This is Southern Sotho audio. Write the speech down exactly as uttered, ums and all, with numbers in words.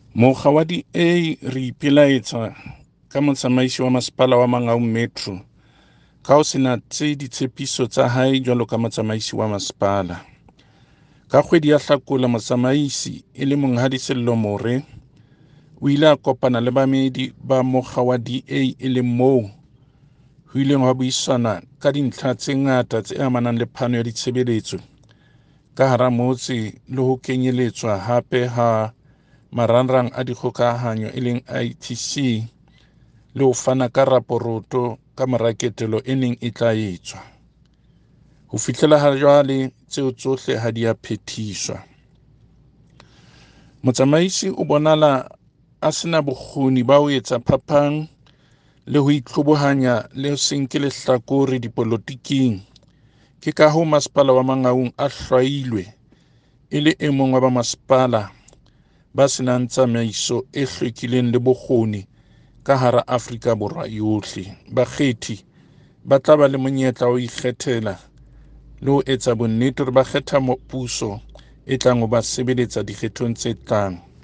Mokga wa di-A re ipelaetsa ka motsamaisi wa masepala wa Mangaung Metro ka ho sena tse ditshepiso tsa hae jwalo ka motsamaisi wa masepala. Ka kgwedi ya Hlakola, motsamaisi e le Monghadi Sello More o ile a kopana le bamedi ba mokga wa di-A e leng moo ho ileng wa buisana ka dintlha tse ngata tse amanang le phano ya ditshebeletso ka hara motse le ho kenyeletswa hape ha marangrang a dikgokahanyo e leng I T C le ho fana ka raporoto ka mora ketelo e neng e tla etswa. Ho fihlela ha jwale tseo tsohle ha di a phethiswa. Motsamaisi o bonala a sena bokgoni ba ho etsa phapang le ho itlhobohanya le ho se nke lehlakore dipolotiking. Ke ka hoo masepala wa Mangaung a hlwailwe e le e mong wa ba masepala ba senang tsamaiso e hlwekileng le bokgoni ka hara Afrika Borwa yohle. Bakgethi ba tla ba le monyetla wa ho ikgethela le ho etsa bonnete hore ba kgetha puso e tlang ho ba sebeletsa dikgethong tse tlang.